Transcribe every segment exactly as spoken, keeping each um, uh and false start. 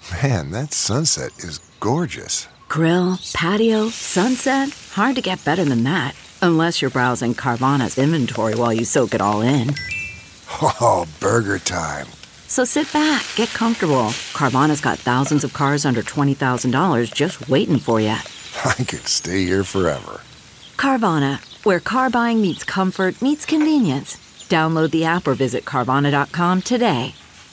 Man, that sunset is gorgeous. Grill, patio, sunset. Hard to get better than that. Unless you're browsing Carvana's inventory while you soak it all in. Oh, burger time. So sit back, get comfortable. Carvana's got thousands of cars under twenty thousand dollars just waiting for you. I could stay here forever. Carvana, where car buying meets comfort, meets convenience. Download the app or visit Carvana dot com today.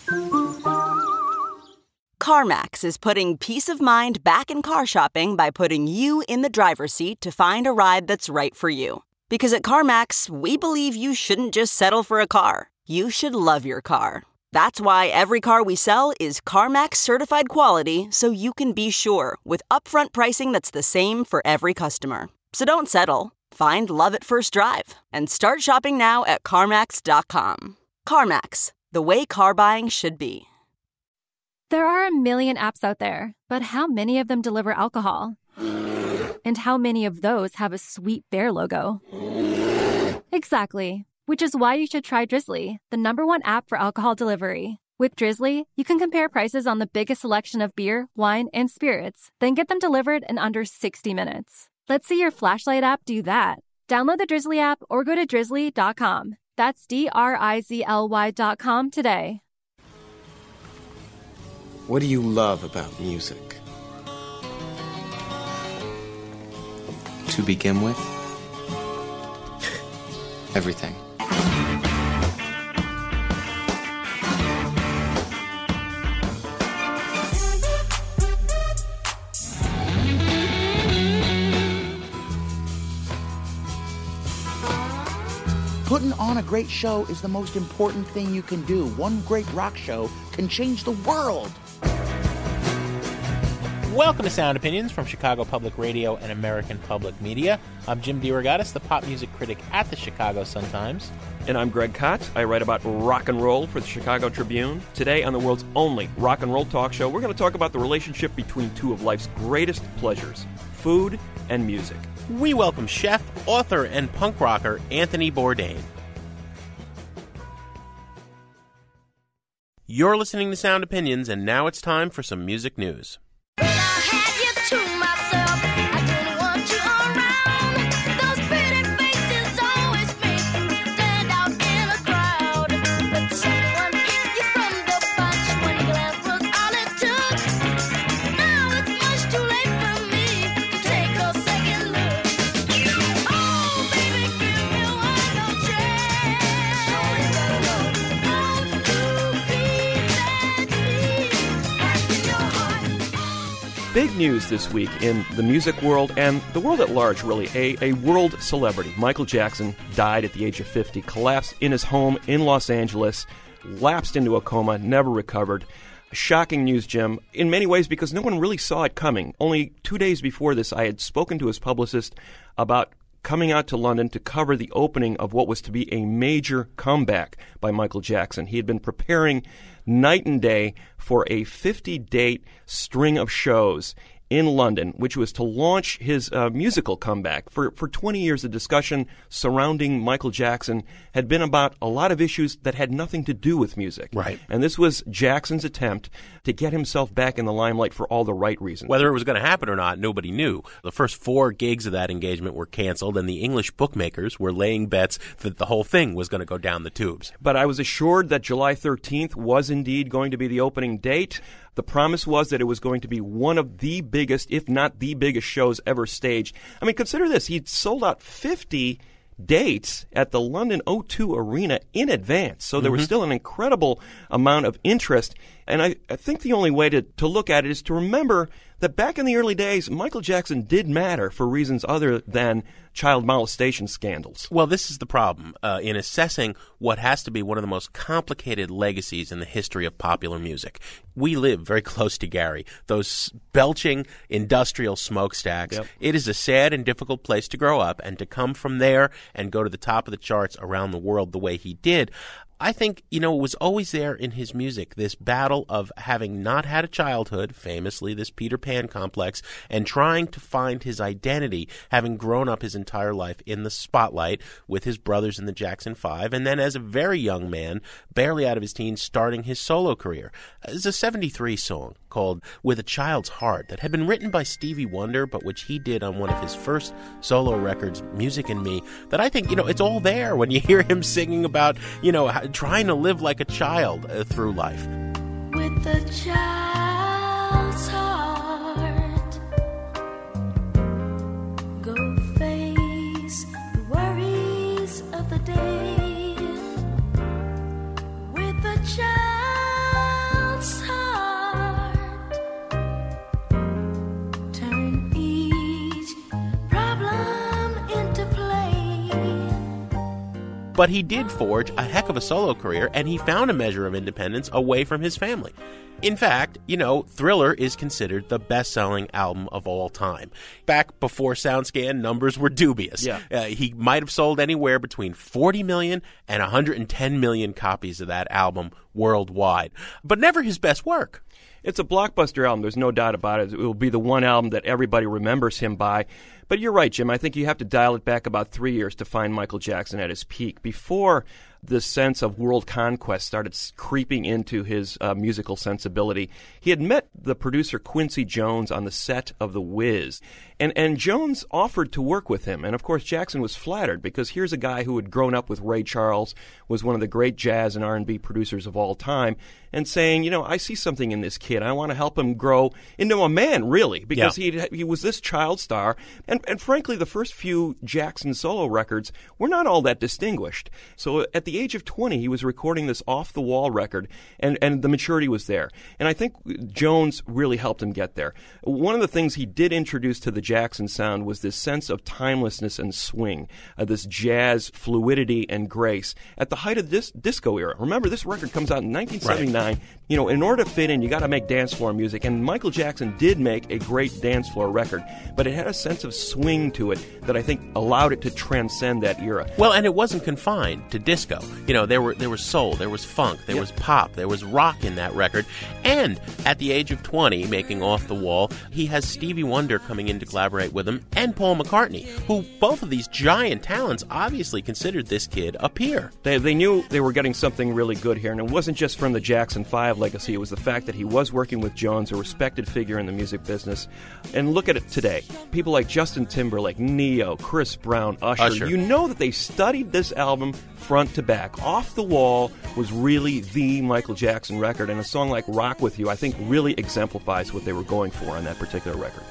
CarMax is putting peace of mind back in car shopping by putting you in the driver's seat to find a ride that's right for you. Because at CarMax, we believe you shouldn't just settle for a car. You should love your car. That's why every car we sell is CarMax certified quality, so you can be sure with upfront pricing that's the same for every customer. So don't settle. Find love at first drive and start shopping now at CarMax dot com. CarMax, the way car buying should be. There are a million apps out there, but how many of them deliver alcohol? And how many of those have a sweet bear logo? Exactly. Which is why you should try Drizzly, the number one app for alcohol delivery. With Drizzly, you can compare prices on the biggest selection of beer, wine, and spirits, then get them delivered in under sixty minutes. Let's see your flashlight app do that. Download the Drizzly app or go to drizzly dot com. That's D R I Z L Y dot com today. What do you love about music? To begin with, everything. Putting on a great show is the most important thing you can do. One great rock show can change the world. Welcome to Sound Opinions from Chicago Public Radio and American Public Media. I'm Jim DeRogatis, the pop music critic at the Chicago Sun-Times. And I'm Greg Kot. I write about rock and roll for the Chicago Tribune. Today on the world's only rock and roll talk show, we're going to talk about the relationship between two of life's greatest pleasures, food and music. We welcome chef, author, and punk rocker Anthony Bourdain. You're listening to Sound Opinions, and now it's time for some music news. Big news this week in the music world and the world at large, really. A, a world celebrity, Michael Jackson, died at the age of fifty, collapsed in his home in Los Angeles, lapsed into a coma, never recovered. Shocking news, Jim, in many ways because no one really saw it coming. Only two days before this, I had spoken to his publicist about coming out to London to cover the opening of what was to be a major comeback by Michael Jackson. He had been preparing night and day for a fifty-date string of shows in London, which was to launch his uh, musical comeback. For, for twenty years, the discussion surrounding Michael Jackson had been about a lot of issues that had nothing to do with music. Right. And this was Jackson's attempt to get himself back in the limelight for all the right reasons. Whether it was going to happen or not, nobody knew. The first four gigs of that engagement were canceled, and the English bookmakers were laying bets that the whole thing was going to go down the tubes. But I was assured that July thirteenth was indeed going to be the opening date. The promise was that it was going to be one of the biggest, if not the biggest, shows ever staged. I mean, consider this. He'd sold out fifty dates at the London O two Arena in advance. So there mm-hmm. was still an incredible amount of interest. And I, I think the only way to, to look at it is to remember that back in the early days, Michael Jackson did matter for reasons other than child molestation scandals. Well, this is the problem uh, in assessing what has to be one of the most complicated legacies in the history of popular music. We live very close to Gary, those belching industrial smokestacks. Yep. It is a sad and difficult place to grow up, and to come from there and go to the top of the charts around the world the way he did. I think, you know, it was always there in his music, this battle of having not had a childhood, famously this Peter Pan complex, and trying to find his identity, having grown up his entire life in the spotlight with his brothers in the Jackson Five, and then as a very young man, barely out of his teens, starting his solo career. There's a seventy-three song called With a Child's Heart that had been written by Stevie Wonder, but which he did on one of his first solo records, Music and Me, that I think, you know, it's all there when you hear him singing about, you know, trying to live like a child uh, through life. With a child's heart, go face the worries of the day. With a child's heart, turn each problem into play. But he did forge a heck of a solo career, and he found a measure of independence away from his family. In fact, you know, Thriller is considered the best-selling album of all time. Back before SoundScan, numbers were dubious. Yeah. Uh, he might have sold anywhere between forty million and one hundred ten million copies of that album worldwide, but never his best work. It's a blockbuster album. There's no doubt about it. It will be the one album that everybody remembers him by. But you're right, Jim. I think you have to dial it back about three years to find Michael Jackson at his peak. Before the sense of world conquest started creeping into his uh, musical sensibility, he had met the producer Quincy Jones on the set of The Wiz. And, and Jones offered to work with him. And, of course, Jackson was flattered because here's a guy who had grown up with Ray Charles, was one of the great jazz and R and B producers of all time, and saying, you know, I see something in this kid. I want to help him grow into a man, really, because Yeah. he he was this child star. And, and frankly, the first few Jackson solo records were not all that distinguished. So at the age of twenty, he was recording this off-the-wall record, and, and the maturity was there. And I think Jones really helped him get there. One of the things he did introduce to the Jackson sound was this sense of timelessness and swing, uh, this jazz fluidity and grace at the height of this disco era. Remember, this record comes out in nineteen seventy-nine. Right. You know, in order to fit in, you got to make dance floor music. And Michael Jackson did make a great dance floor record, but it had a sense of swing to it that I think allowed it to transcend that era. Well, and it wasn't confined to disco. You know, there were there was soul, there was funk, there yep. was pop, there was rock in that record. And at the age of twenty, making Off the Wall, he has Stevie Wonder coming in to collaborate with him, and Paul McCartney, who both of these giant talents obviously considered this kid a peer. They, they knew they were getting something really good here, and it wasn't just from the Jackson five legacy. It was the fact that he was working with Jones, a respected figure in the music business. And look at it today. People like Justin Timberlake, Neo, Chris Brown, Usher, Usher. You know that they studied this album front to back. Off the Wall was really the Michael Jackson record, and a song like Rock With You, I think, really exemplifies what they were going for on that particular record.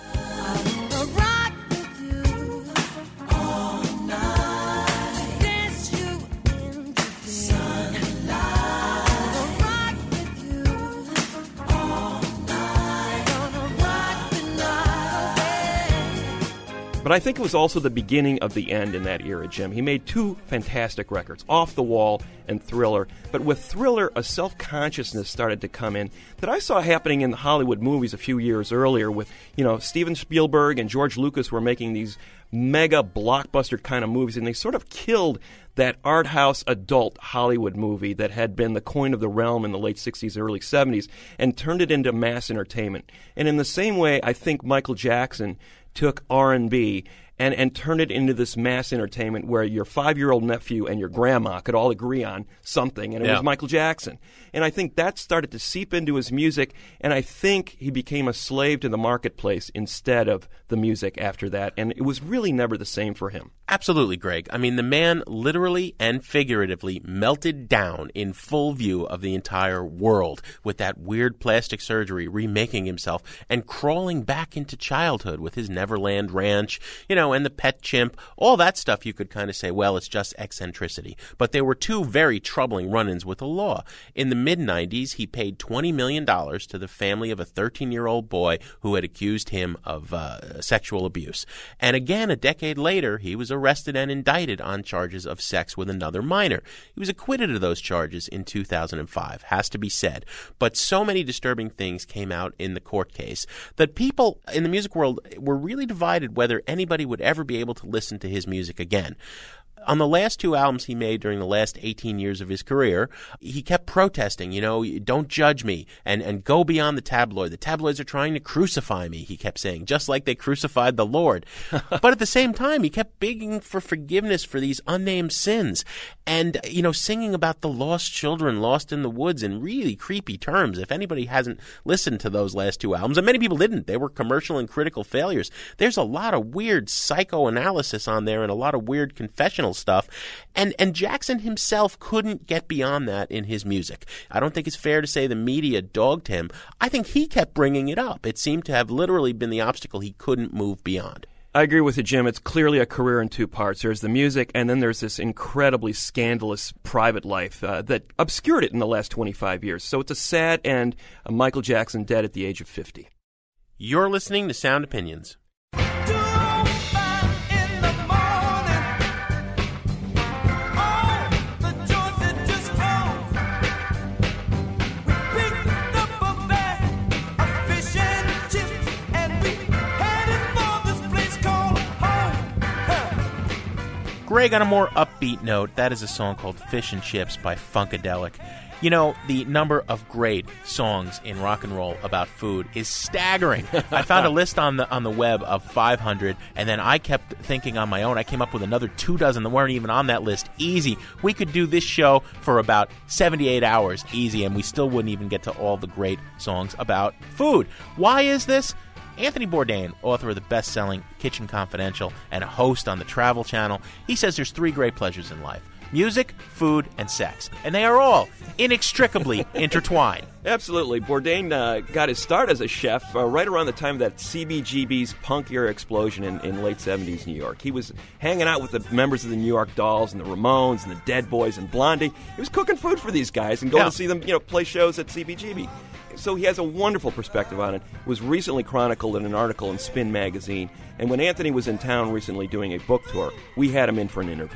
But I think it was also the beginning of the end in that era, Jim. He made two fantastic records, Off the Wall and Thriller. But with Thriller, a self-consciousness started to come in that I saw happening in the Hollywood movies a few years earlier with, you know, Steven Spielberg and George Lucas were making these mega blockbuster kind of movies, and they sort of killed that art house adult Hollywood movie that had been the coin of the realm in the late sixties, early seventies, and turned it into mass entertainment. And in the same way, I think Michael Jackson took R and B and, and turned it into this mass entertainment where your five-year-old nephew and your grandma could all agree on something, and it yeah. was Michael Jackson. And I think that started to seep into his music, and I think he became a slave to the marketplace instead of the music after that, and it was really never the same for him. Absolutely, Greg. I mean, the man literally and figuratively melted down in full view of the entire world with that weird plastic surgery, remaking himself and crawling back into childhood with his Neverland Ranch, you know, and the pet chimp, all that stuff. You could kind of say, well, it's just eccentricity. But there were two very troubling run-ins with the law. In the mid nineties, he paid twenty million dollars to the family of a thirteen-year-old boy who had accused him of uh, sexual abuse. And again, a decade later, he was arrested and indicted on charges of sex with another minor. He was acquitted of those charges in two thousand five, has to be said. But so many disturbing things came out in the court case that people in the music world were really divided whether anybody would ever be able to listen to his music again. On the last two albums he made during the last eighteen years of his career, he kept protesting, you know, don't judge me and, and go beyond the tabloid. The tabloids are trying to crucify me, he kept saying, just like they crucified the Lord. But at the same time, he kept begging for forgiveness for these unnamed sins and, you know, singing about the lost children lost in the woods in really creepy terms. If anybody hasn't listened to those last two albums, and many people didn't, they were commercial and critical failures. There's a lot of weird psychoanalysis on there and a lot of weird confessional stuff. And and Jackson himself couldn't get beyond that in his music. I don't think it's fair to say the media dogged him. I think he kept bringing it up. It seemed to have literally been the obstacle he couldn't move beyond. I agree with you, Jim. It's clearly a career in two parts. There's the music, and then there's this incredibly scandalous private life uh, that obscured it in the last twenty-five years. So it's a sad end. Uh, Michael Jackson dead at the age of fifty. You're listening to Sound Opinions. Greg, on a more upbeat note, that is a song called Fish and Chips by Funkadelic. You know, the number of great songs in rock and roll about food is staggering. I found a list on the on the web of five hundred, and then I kept thinking on my own. I came up with another two dozen that weren't even on that list. Easy. We could do this show for about seventy-eight hours, easy, and we still wouldn't even get to all the great songs about food. Why is this? Anthony Bourdain, author of the best-selling Kitchen Confidential and a host on the Travel Channel, he says there's three great pleasures in life: music, food, and sex. And they are all inextricably intertwined. Absolutely. Bourdain uh, got his start as a chef uh, right around the time of that C B G B's punk-era explosion in, in late seventies New York. He was hanging out with the members of the New York Dolls and the Ramones and the Dead Boys and Blondie. He was cooking food for these guys and going Yeah. to see them, you know, play shows at C B G B. So he has a wonderful perspective on it. It was recently chronicled in an article in Spin magazine. And when Anthony was in town recently doing a book tour, we had him in for an interview.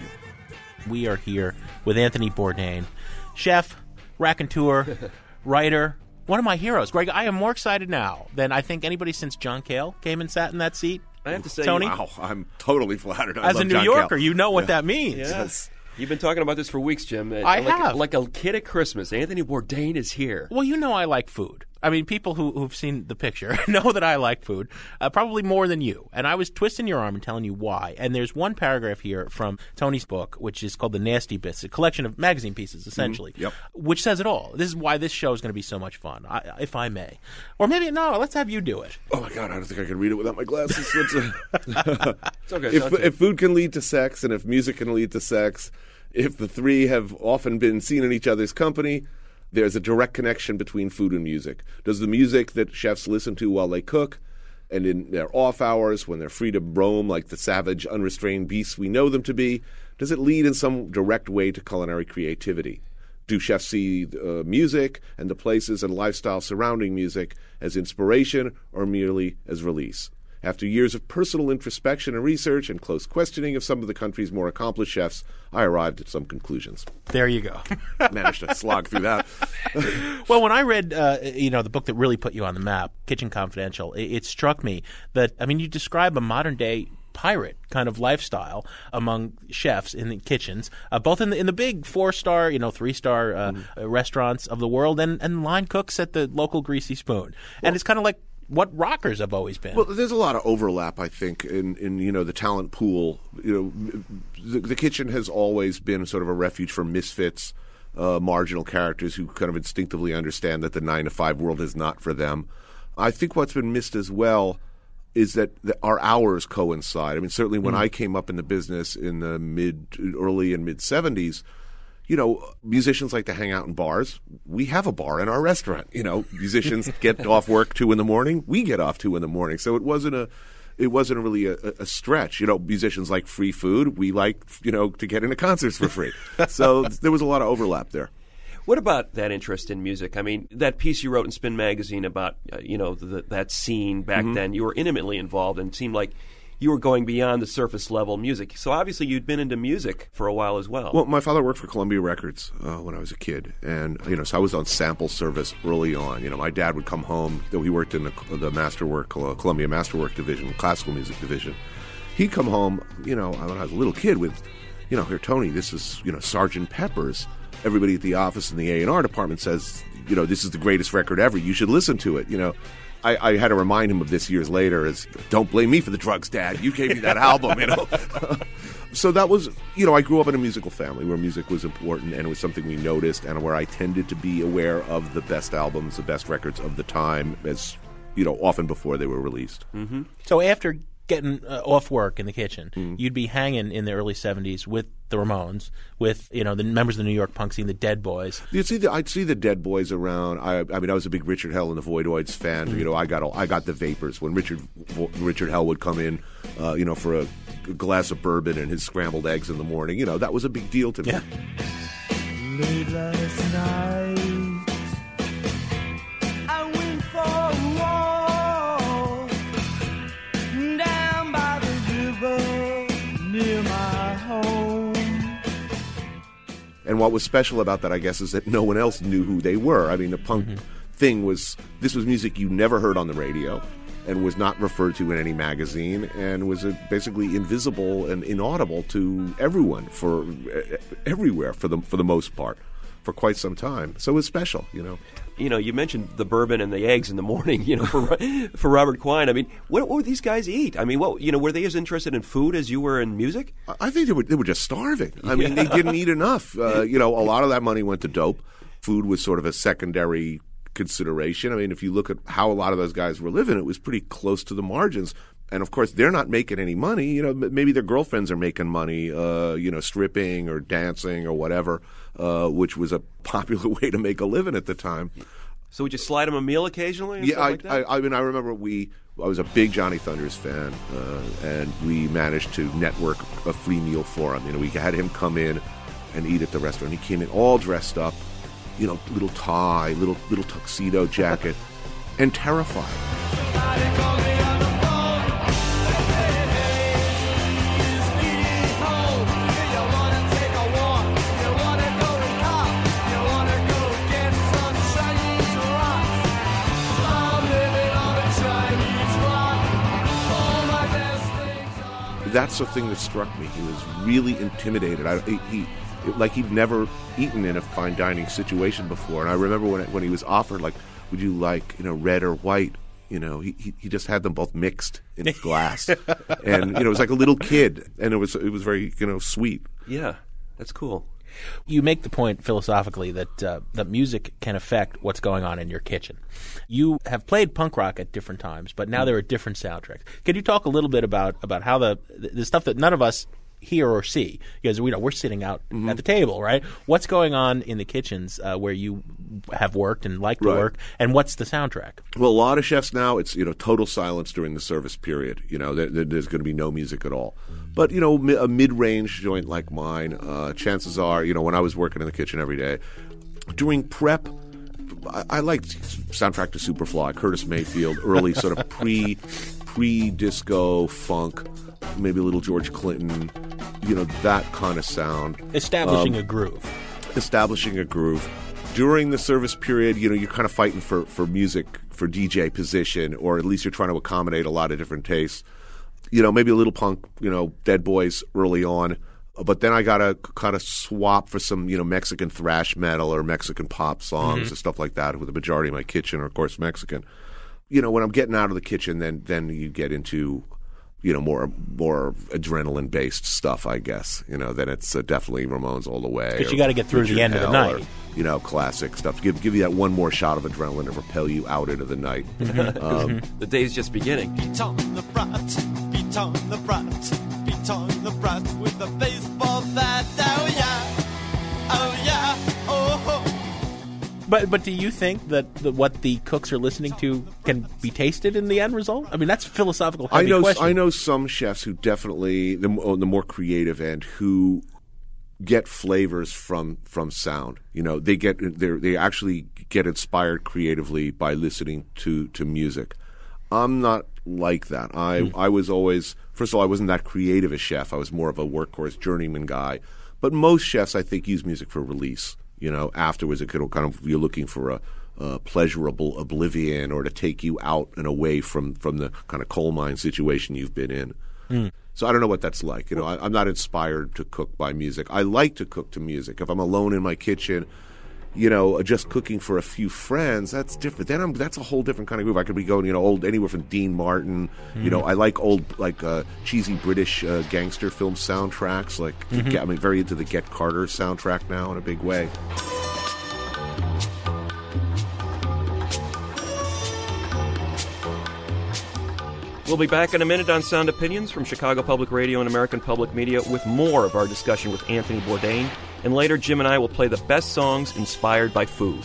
We are here with Anthony Bourdain, chef, raconteur, writer, one of my heroes. Greg, I am more excited now than I think anybody since John Cale came and sat in that seat. I have to say, Tony, Wow, I'm totally flattered. I as a love New John Yorker, Cale. you know what Yeah. that means. Yes. You've been talking about this for weeks, Jim. Uh, I like, have. Like a kid at Christmas. Anthony Bourdain is here. Well, you know I like food. I mean, people who, who've seen the picture know that I like food, uh, probably more than you. And I was twisting your arm and telling you why. And there's one paragraph here from Tony's book, which is called The Nasty Bits, a collection of magazine pieces, essentially, Mm-hmm. Yep. which says it all. This is why this show is going to be so much fun, I, if I may. Or maybe, no, let's have you do it. Oh my God, I don't think I can read it without my glasses. Let's, uh, It's okay. if, if food can lead to sex, and if music can lead to sex, if the three have often been seen in each other's company, there's a direct connection between food and music. Does the music that chefs listen to while they cook and in their off hours when they're free to roam like the savage, unrestrained beasts we know them to be, does it lead in some direct way to culinary creativity? Do chefs see uh, music and the places and lifestyle surrounding music as inspiration or merely as release? After years of personal introspection and research and close questioning of some of the country's more accomplished chefs, I arrived at some conclusions. There you go. Managed to slog through that. Well, when I read, uh, you know, the book that really put you on the map, Kitchen Confidential, it, it struck me that, I mean, you describe a modern-day pirate kind of lifestyle among chefs in the kitchens, uh, both in the in the big four-star, you know, three-star uh, Mm-hmm. uh, restaurants of the world and, and line cooks at the local Greasy Spoon. And it's kind of like what rockers have always been. Well, there's a lot of overlap, I think, in, in you know the talent pool. You know, the, the kitchen has always been sort of a refuge for misfits, uh, marginal characters who kind of instinctively understand that the nine to five world is not for them. I think what's been missed as well is that the, our hours coincide. I mean, certainly when Mm. I came up in the business in the mid, early and mid seventies. You know, musicians like to hang out in bars. We have a bar in our restaurant. You know, musicians get off work two in the morning. We get off two in the morning. So it wasn't a, it wasn't really a, a stretch. You know, musicians like free food. We like, you know, to get into concerts for free. So there was a lot of overlap there. What about that interest in music? I mean, that piece you wrote in Spin magazine about, uh, you know, the, that scene back Mm-hmm. then, you were intimately involved and it seemed like you were going beyond the surface level music. So obviously you'd been into music for a while as well. Well, my father worked for Columbia Records uh, when I was a kid, and you know, so I was on sample service early on. You know, my dad would come home, though he worked in the, the Masterwork, uh, Columbia Masterwork division, classical music division. He'd come home, you know, when I was a little kid with you know, here, Tony, this is, you know, Sergeant Pepper's. Everybody at the office in the A and R department says, you know, this is the greatest record ever. You should listen to it, you know. I, I had to remind him of this years later as, don't blame me for the drugs, Dad. You gave me that album, you know. So that was, you know, I grew up in a musical family where music was important and it was something we noticed and where I tended to be aware of the best albums, the best records of the time as, you know, often before they were released. Mm-hmm. So after getting uh, off work in the kitchen, Mm. you'd be hanging in the early seventies with the Ramones, with, you know, the members of the New York punk scene, the Dead Boys. You'd see the, I'd see the Dead Boys around. I, I mean, I was a big Richard Hell and the Voidoids fan. Mm. You know, I got all, I got the Vapors when Richard Richard Hell would come in, uh, you know, for a glass of bourbon and his scrambled eggs in the morning. You know, that was a big deal to me. Yeah. Late last night, I went for a walk down by the river near my home. And what was special about that, I guess, is that no one else knew who they were. I mean, the punk Mm-hmm. thing was, this was music you never heard on the radio and was not referred to in any magazine and was uh, basically invisible and inaudible to everyone for uh, everywhere for the for the most part for quite some time. So it was special, you know. You know, you mentioned the bourbon and the eggs in the morning, you know, for for Robert Quine. I mean, what, what would these guys eat? I mean, what, you know, were they as interested in food as you were in music? I think they were, they were just starving. I mean, they didn't eat enough. Uh, you know, a lot of that money went to dope. Food was sort of a secondary consideration. I mean, if you look at how a lot of those guys were living, it was pretty close to the margins. And of course, they're not making any money. You know, maybe their girlfriends are making money, uh, you know, stripping or dancing or whatever, uh, which was a popular way to make a living at the time. So would you slide them a meal occasionally? And Yeah, stuff I, like that? I, I mean, I remember we. I was a big Johnny Thunders fan, uh, and we managed to network a free meal for him. You know, we had him come in and eat at the restaurant. He came in all dressed up, you know, little tie, little little tuxedo jacket, and terrified. That's the thing that struck me. He was really intimidated. I, he, he like he'd never eaten in a fine dining situation before. And I remember when it, when he was offered, like, would you like, you know, red or white? You know, he he, he just had them both mixed in a glass, and you know, it was like a little kid, and it was it was very, you know, sweet. Yeah, that's cool. You make the point philosophically that uh, that music can affect what's going on in your kitchen. You have played punk rock at different times, but now there are different soundtracks. Could you talk a little bit about, about how the the stuff that none of us hear or see, because we know we're sitting out Mm-hmm. at the table, right? What's going on in the kitchens uh, where you have worked and like to Right. work, and what's the soundtrack? Well, a lot of chefs now, it's, you know, total silence during the service period. You know, there, there- there's going to be no music at all. But, you know, mi- a mid-range joint like mine, uh, chances are, you know, when I was working in the kitchen every day, during prep, I, I liked soundtrack to Superfly, Curtis Mayfield, early sort of pre, pre-disco funk, maybe a little George Clinton, you know, that kind of sound. Establishing Um, a groove. establishing a groove. During the service period, you know, you're kind of fighting for, for music, for D J position, or at least you're trying to accommodate a lot of different tastes. You know, maybe a little punk, you know, Dead Boys early on. But then I got to kind of swap for some, you know, Mexican thrash metal or Mexican pop songs Mhm. and stuff like that, with the majority of my kitchen are, of course, Mexican. You know, when I'm getting out of the kitchen, then then you get into, you know, more more adrenaline based stuff, I guess. You know, then it's uh, definitely Ramones all the way. 'Cause you or gotta get through the Richard end of the Hell, night. or, you know, classic stuff. Give give you that one more shot of adrenaline to propel you out into the night. um, The day's just beginning. Beat on the brat, beat on the brat, beat on the brat with a baseball bat. Oh yeah, oh yeah, oh ho. But but do you think that the, what the cooks are listening to can be tasted in the end result? I mean, that's a philosophical I heavy know question. I know some chefs who definitely the, on the more creative end who get flavors from from sound. You know, they get they they actually get inspired creatively by listening to to music. I'm not like that. I Mm. I was always, first of all, I wasn't that creative a chef. I was more of a workhorse journeyman guy. But most chefs, I think, use music for release. You know, afterwards, it could kind of, you're looking for a, a pleasurable oblivion or to take you out and away from, from the kind of coal mine situation you've been in. Mm. So I don't know what that's like. You know, I, I'm not inspired to cook by music. I like to cook to music. If I'm alone in my kitchen, you know, just cooking for a few friends, that's different. Then I'm, that's a whole different kind of groove. I could be going, you know, old anywhere from Dean Martin. Mm-hmm. You know, I like old, like uh, cheesy British uh, gangster film soundtracks. Like, mm-hmm. I'm very into the Get Carter soundtrack now in a big way. We'll be back in a minute on Sound Opinions from Chicago Public Radio and American Public Media with more of our discussion with Anthony Bourdain. And later, Jim and I will play the best songs inspired by food.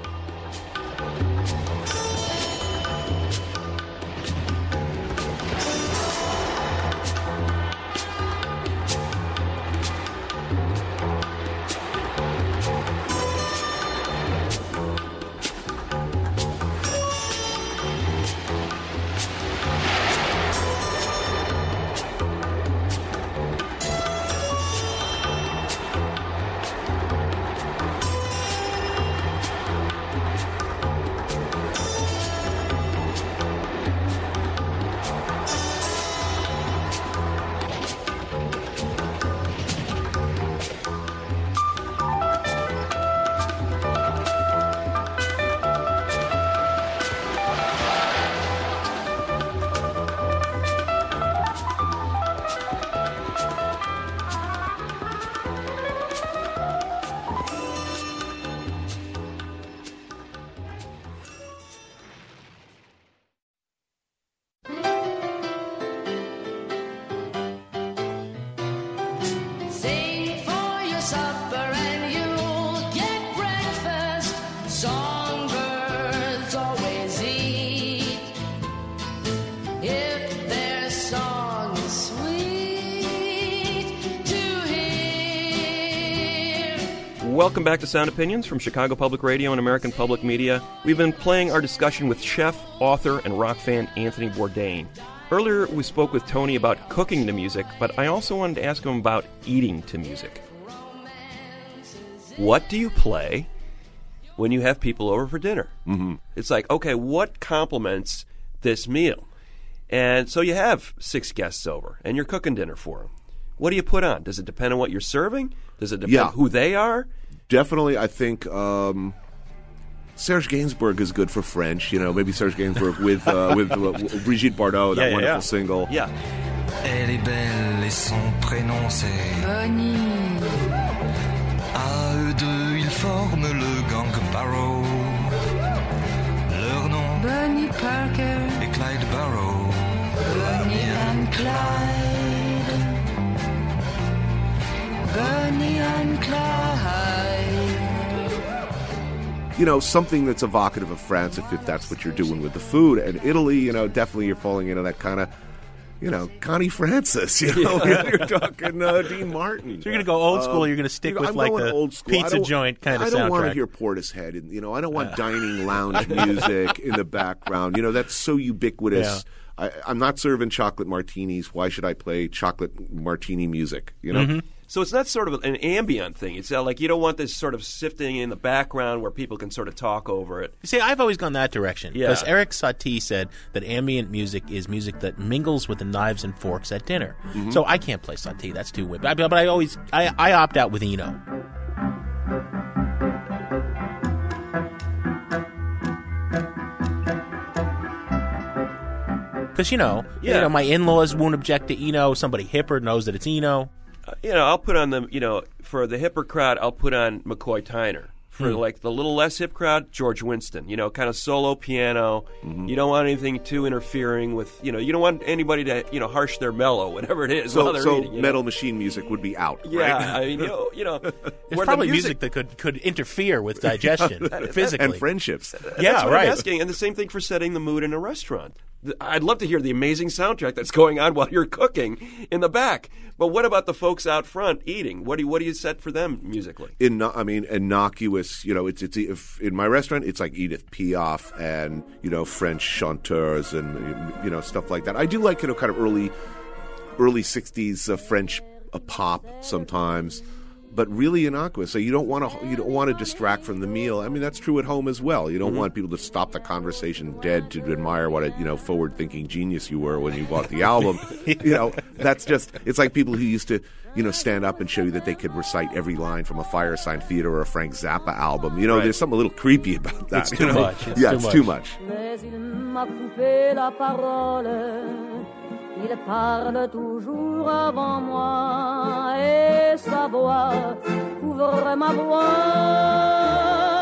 Welcome back to Sound Opinions from Chicago Public Radio and American Public Media. We've been playing our discussion with chef, author, and rock fan Anthony Bourdain. Earlier, we spoke with Tony about cooking to music, but I also wanted to ask him about eating to music. What do you play when you have people over for dinner? Mm-hmm. It's like, okay, what complements this meal? And so you have six guests over, and you're cooking dinner for them. What do you put on? Does it depend on what you're serving? Does it depend yeah. on who they are? Definitely, I think um, Serge Gainsbourg is good for French. You know, maybe Serge Gainsbourg with uh, with uh, Brigitte Bardot, that yeah, yeah, wonderful yeah. single. Yeah. Elle est belle et son prénom c'est Bonnie. À eux deux, ils forment le gang Barrow. Leur nom Bonnie Parker et Clyde Barrow. Bonnie and Clyde. Bonnie and Clyde. You know, something that's evocative of France, if, if that's what you're doing with the food. And Italy, you know, definitely you're falling into that kind of, you know, Connie Francis, you know, Yeah. you're talking uh, Dean Martin. So you're going to go old school, Um, or you're going to stick you know, with I'm like going the old school. I pizza don't- joint kind of I don't want to soundtrack. hear Portishead. And, you know, I don't want dining lounge music in the background. You know, that's so ubiquitous. I, I'm not serving chocolate martinis. Why should I play chocolate martini music? You know. Mm-hmm. So it's not sort of an ambient thing. It's uh, like you don't want this sort of sifting in the background where people can sort of talk over it. You see, I've always gone that direction. Yeah. Because Eric Satie said that ambient music is music that mingles with the knives and forks at dinner. Mm-hmm. So I can't play Satie. That's too weird. But, but I always, I, I opt out with Eno. Because, you know, Yeah. you know, my in-laws won't object to Eno. Somebody hipper knows that it's Eno. Uh, you know, I'll put on the, you know, for the hipper crowd, I'll put on McCoy Tyner. For Hmm. like the little less hip crowd, George Winston. You know, kind of solo piano. Mm-hmm. You don't want anything too interfering with, you know, you don't want anybody to, you know, harsh their mellow, whatever it is, while So, they're so eating. You Metal know? Machine music would be out, Yeah, right? I mean, you know, you know It's where probably the music, that could, could interfere with digestion physically. And friendships. Yeah, That's what right. I'm asking. And the same thing for setting the mood in a restaurant. Th- I'd love to hear the amazing soundtrack that's going on while you're cooking in the back. But what about the folks out front eating? What do you, what do you set for them musically? Inno- I mean, innocuous. You know, it's it's if in my restaurant, it's like Edith Piaf and you know French chanteurs and you know stuff like that. I do like you know kind of early, early sixties uh, French uh, pop sometimes, but really innocuous. So you don't want to you don't want to distract from the meal. I mean, that's true at home as well. You don't mm-hmm. want people to stop the conversation dead to admire what a you know forward-thinking genius you were when you bought the album. You know, that's just it's like people who used to you know stand up and show you that they could recite every line from a Fireside Theater or a Frank Zappa album. You know, right. There's something a little creepy about that. It's too you know? much. It's yeah, too it's much. too much. Il parle toujours avant moi et sa voix couvre ma voix.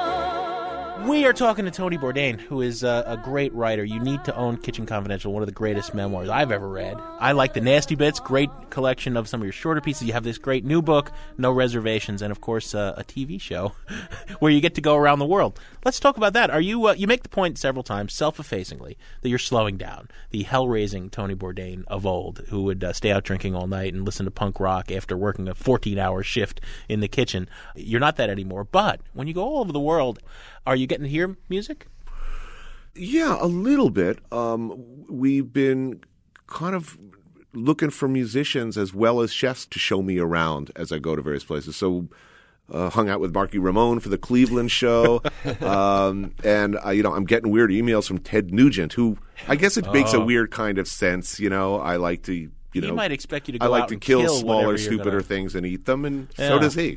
We are talking to Tony Bourdain, who is a, a great writer. You need to own Kitchen Confidential, one of the greatest memoirs I've ever read. I like the Nasty Bits, great collection of some of your shorter pieces. You have this great new book, No Reservations, and of course uh, a T V show where you get to go around the world. Let's talk about that. Are you? Uh, you make the point several times, self-effacingly, that you're slowing down. The hell-raising Tony Bourdain of old, who would uh, stay out drinking all night and listen to punk rock after working a fourteen-hour shift in the kitchen. You're not that anymore. But when you go all over the world, are you getting to hear music? Yeah, a little bit. Um, we've been kind of looking for musicians as well as chefs to show me around as I go to various places. So uh, hung out with Marky Ramone for the Cleveland show. um, and, uh, you know, I'm getting weird emails from Ted Nugent, who I guess it makes oh. a weird kind of sense. You know, I like to, you he know. He might expect you to go I like out to and kill, kill smaller, stupider gonna... things and eat them, and yeah. so does he.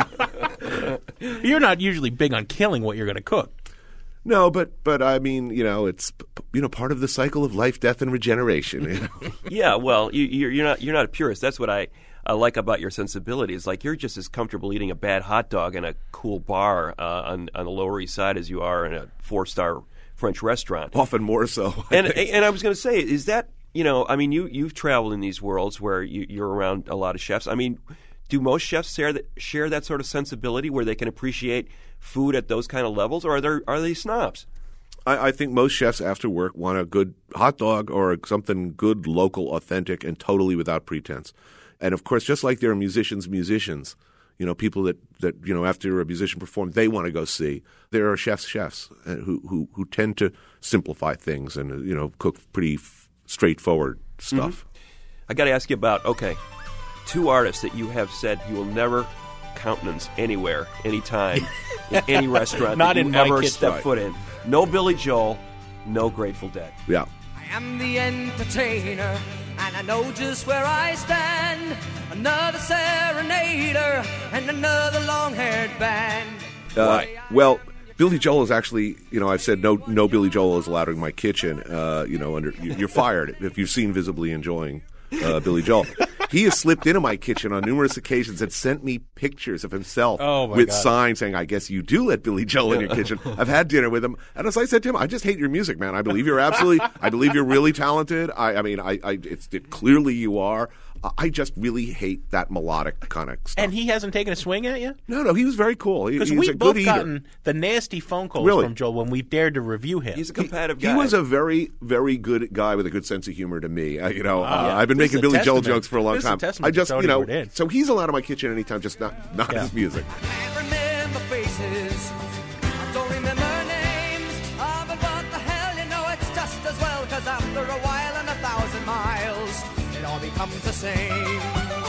You're not usually big on killing what you're going to cook. No, but but I mean, you know, it's you know part of the cycle of life, death, and regeneration. You know? Yeah, well, you, you're, you're not you're not a purist. That's what I, I like about your sensibilities. Like you're just as comfortable eating a bad hot dog in a cool bar uh, on on the Lower East Side as you are in a four star French restaurant. Often more so. I and think. and I was going to say, is that you know, I mean, you you've traveled in these worlds where you, you're around a lot of chefs. I mean, do most chefs share that share that sort of sensibility where they can appreciate food at those kind of levels, or are there are they snobs? I, I think most chefs after work want a good hot dog or something good, local, authentic, and totally without pretense. And of course, just like there are musicians, musicians, you know, people that, that you know, after a musician performs, they want to go see. There are chefs, chefs uh, who, who who tend to simplify things and uh, you know cook pretty f- straightforward stuff. Mm-hmm. I got to ask you about okay, two artists that you have said you will never countenance anywhere, anytime, in any restaurant Not that you in ever my kitchen. step Right. foot in. No Billy Joel, no Grateful Dead. Yeah. I am the entertainer, and I know just where I stand. Another serenader and another long-haired band. Uh, well, Billy Joel is actually, you know, I've said no, no Billy Joel is allowed in my kitchen. Uh, you know, under you, you're fired if you've seen Visibly Enjoying uh, Billy Joel. He has slipped into my kitchen on numerous occasions and sent me pictures of himself oh my with God. signs saying, I guess you do let Billy Joel in your kitchen. I've had dinner with him. And as I said to him, I just hate your music, man. I believe you're absolutely, I believe you're really talented. I, I mean, I, I it's it, clearly you are. I just really hate that melodic kind of stuff. And he hasn't taken a swing at you? No, no, he was very cool. He, Because he's we've a both good eater. gotten the nasty phone calls Really? from Joel when we've dared to review him. He's a competitive He guy. was a very, very good guy with a good sense of humor to me. Uh, you know, Wow. uh, Yeah. I've been This making is a Billy Joel testament. jokes for a long This is a time. testament I just, to you Tony know, Bourdain. so he's allowed in my kitchen anytime, just not not Yeah. his music. I remember faces, I don't remember names. Oh, but what the hell, you know it's just as well. Cause after a while and a thousand miles, it all becomes the same.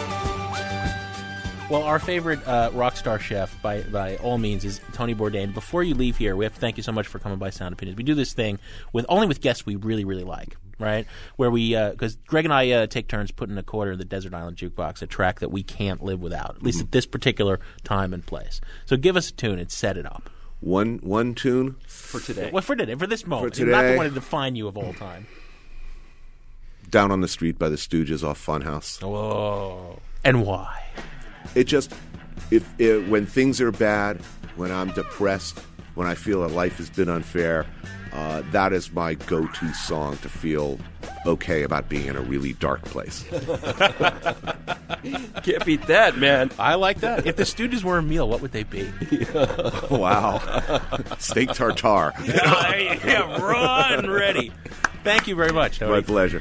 Well, our favorite uh, rock star chef, by by all means, is Tony Bourdain. Before you leave here, we have to thank you so much for coming by Sound Opinions. We do this thing with only with guests we really, really like, right? Where we, because uh, Greg and I uh, take turns putting a quarter in the Desert Island Jukebox, a track that we can't live without, at least Mm-hmm. at this particular time and place. So give us a tune and set it up. One one tune for today. Well, for today, for this moment. For Not the today. one to define you of all time. Down on the Street by the Stooges off Funhouse. Oh. And why? It just, if it, when things are bad, when I'm depressed, when I feel that life has been unfair, uh, that is my go-to song to feel okay about being in a really dark place. Can't beat that, man. I like that. If the Stooges were a meal, what would they be? Wow. Steak tartare. yeah, yeah, raw and ready. Thank you very much, Tony. My pleasure.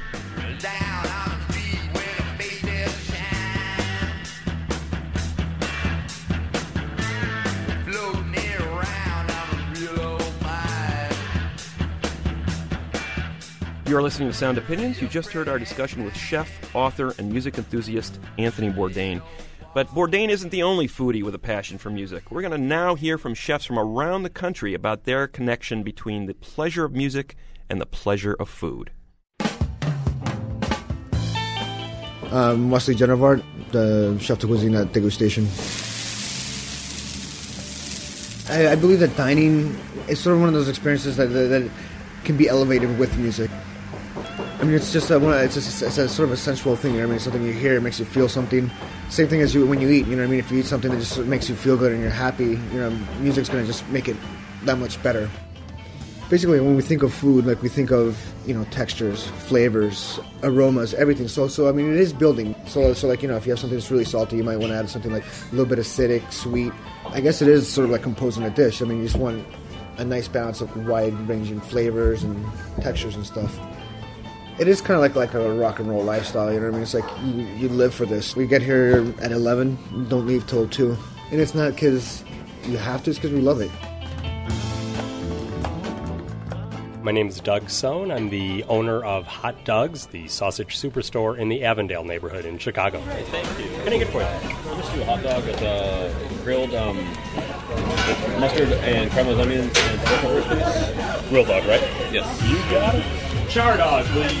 You're listening to Sound Opinions. You just heard our discussion with chef, author, and music enthusiast Anthony Bourdain. But Bourdain isn't the only foodie with a passion for music. We're going to now hear from chefs from around the country about their connection between the pleasure of music and the pleasure of food. Um, Wesley Genevard, the chef de cuisine at Degustation. I, I believe that dining is sort of one of those experiences that, that, that can be elevated with music. I mean, it's just a, it's, just, it's a sort of a sensual thing, you know what I mean? It's something you hear, it makes you feel something. Same thing as you when you eat, you know what I mean? If you eat something that just sort of makes you feel good and you're happy, you know, music's going to just make it that much better. Basically, when we think of food, like we think of, you know, textures, flavors, aromas, everything. So, so I mean, it is building. So, so like, you know, if you have something that's really salty, you might want to add something like a little bit acidic, sweet. I guess it is sort of like composing a dish. I mean, you just want a nice balance of wide-ranging flavors and textures and stuff. It is kind of like like a rock and roll lifestyle, you know what I mean? It's like you, you live for this. We get here at eleven, don't leave till two. And it's not because you have to, it's because we love it. My name is Doug Sohn. I'm the owner of Hot Doug's, the sausage superstore in the Avondale neighborhood in Chicago. Hey, thank you. What can I get for you? I'll just do a hot dog with uh, grilled um, with mustard and caramelized onions and cucumbers, please. Grilled dog, right? Yes. You got it. Char dog, please.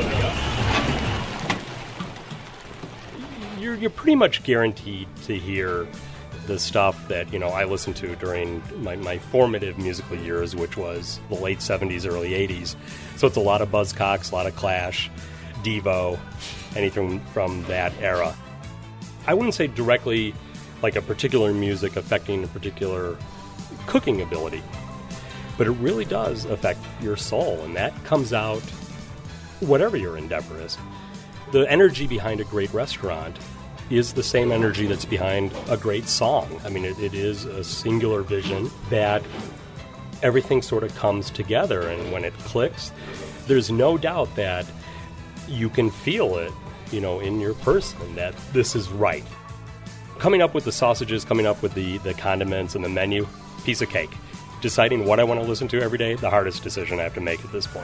You're, you're pretty much guaranteed to hear the stuff that, you know, I listened to during my, my formative musical years, which was the late seventies, early eighties. So it's a lot of Buzzcocks, a lot of Clash, Devo, anything from that era. I wouldn't say directly like a particular music affecting a particular cooking ability, but it really does affect your soul, and that comes out whatever your endeavor is. The energy behind a great restaurant is the same energy that's behind a great song. I mean, it, it is a singular vision that everything sort of comes together, and when it clicks, there's no doubt that you can feel it, you know, in your person that this is right. Coming up with the sausages, coming up with the, the condiments and the menu, piece of cake. Deciding what I want to listen to every day, the hardest decision I have to make at this point.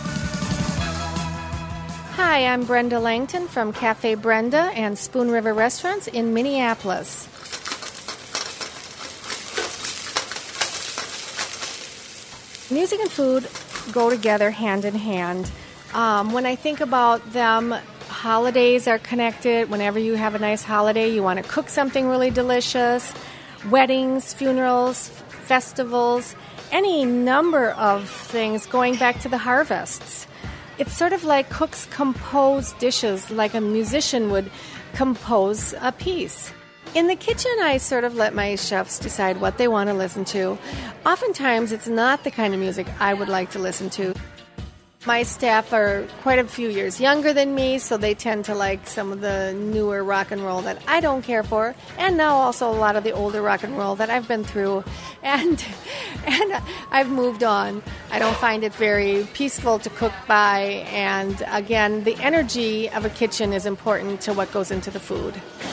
Hi, I'm Brenda Langton from Cafe Brenda and Spoon River Restaurants in Minneapolis. Music and food go together hand in hand. Um, when I think about them, holidays are connected. Whenever you have a nice holiday, you want to cook something really delicious. Weddings, funerals, festivals, any number of things going back to the harvests. It's sort of like cooks compose dishes like a musician would compose a piece. In the kitchen, I sort of let my chefs decide what they want to listen to. Oftentimes, it's not the kind of music I would like to listen to. My staff are quite a few years younger than me, so they tend to like some of the newer rock and roll that I don't care for, and now also a lot of the older rock and roll that I've been through, and and I've moved on. I don't find it very peaceful to cook by, and again, the energy of a kitchen is important to what goes into the food.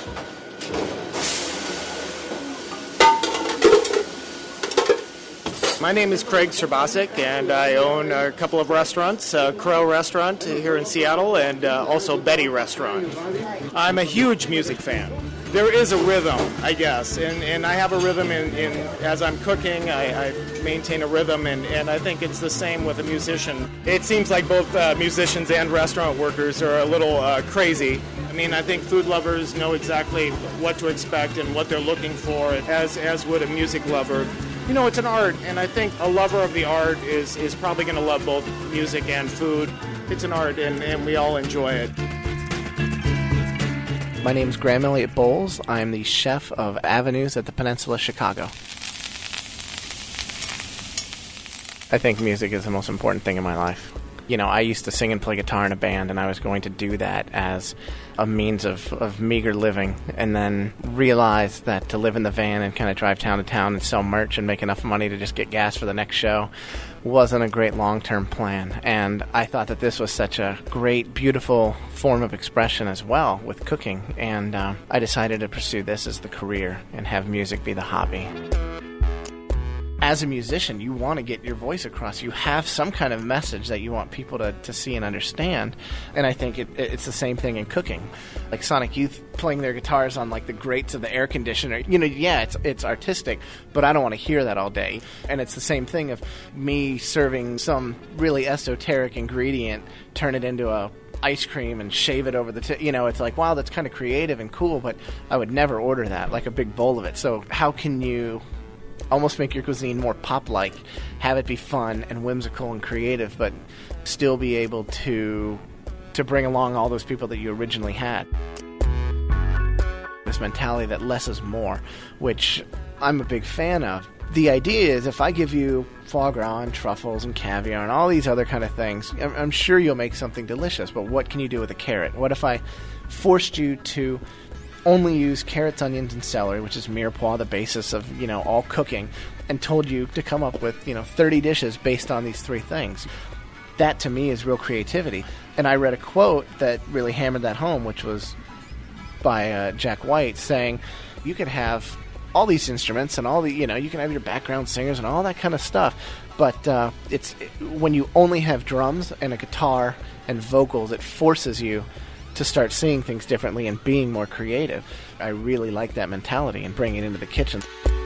My name is Craig Serbasic, and I own a couple of restaurants, uh, Crow Restaurant here in Seattle, and uh, also Betty Restaurant. I'm a huge music fan. There is a rhythm, I guess, and, and I have a rhythm in, in as I'm cooking. I, I maintain a rhythm, and, and I think it's the same with a musician. It seems like both uh, musicians and restaurant workers are a little uh, crazy. I mean, I think food lovers know exactly what to expect and what they're looking for, as as would a music lover. You know, it's an art, and I think a lover of the art is, is probably going to love both music and food. It's an art, and, and we all enjoy it. My name is Graham Elliott Bowles. I am the chef of Avenues at the Peninsula Chicago. I think music is the most important thing in my life. You know, I used to sing and play guitar in a band, and I was going to do that as a means of, of meager living, and then realized that to live in the van and kind of drive town to town and sell merch and make enough money to just get gas for the next show wasn't a great long-term plan. And I thought that this was such a great, beautiful form of expression as well with cooking, and uh, I decided to pursue this as the career and have music be the hobby. as a musician, you want to get your voice across. You have some kind of message that you want people to, to see and understand. And I think it, it's the same thing in cooking. Like Sonic Youth playing their guitars on like the grates of the air conditioner. You know, yeah, it's it's artistic, but I don't want to hear that all day. And it's the same thing of me serving some really esoteric ingredient, turn it into a ice cream and shave it over the tip. You know, it's like, wow, that's kind of creative and cool, but I would never order that, like a big bowl of it. So how can you almost make your cuisine more pop-like, have it be fun and whimsical and creative, but still be able to to bring along all those people that you originally had? This mentality that less is more, which I'm a big fan of. The idea is if I give you foie gras and truffles and caviar and all these other kind of things, I'm, I'm sure you'll make something delicious, but what can you do with a carrot? What if I forced you to only use carrots, onions, and celery, which is mirepoix, the basis of, you know, all cooking, and told you to come up with, you know, thirty dishes based on these three things? That, to me, is real creativity. And I read a quote that really hammered that home, which was by uh, Jack White, saying you could have all these instruments and all the, you know, you can have your background singers and all that kind of stuff, but uh, it's when you only have drums and a guitar and vocals, it forces you to start seeing things differently and being more creative. I really like that mentality and bringing it into the kitchen.